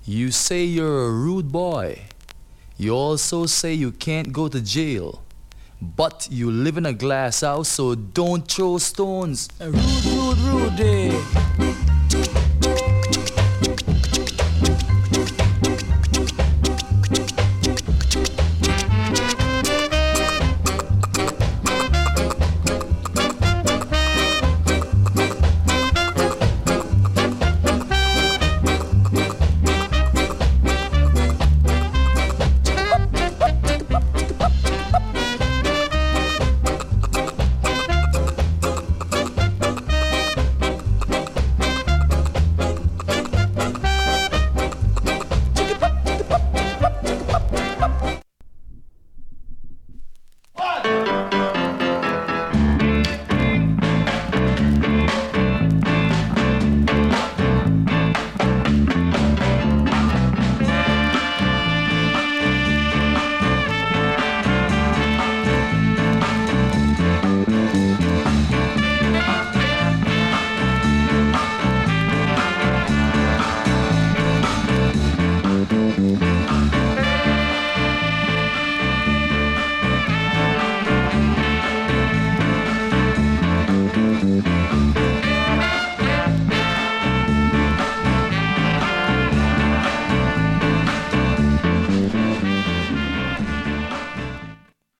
You say you're a rude boy. You also say you can't go to jail. But you live in a glass house, so don't throw stones. Rude, rude, rude.